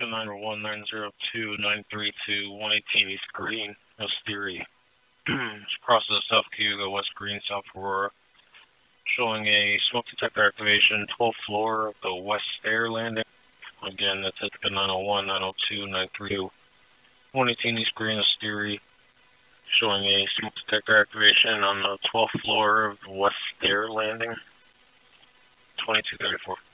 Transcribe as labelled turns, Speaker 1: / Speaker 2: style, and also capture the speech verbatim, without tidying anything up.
Speaker 1: nine one nine zero two nine three two one eighteen East Green, Osteri. It's across the South Cayuga, West Green, South Aurora. Showing a smoke detector activation, twelfth floor of the West Stair Landing. Again, that's at the nine oh one nine oh two nine three two one eighteen East Green, Osteri. Showing a smoke detector activation on the twelfth floor of the West Stair Landing. twenty-two thirty-four.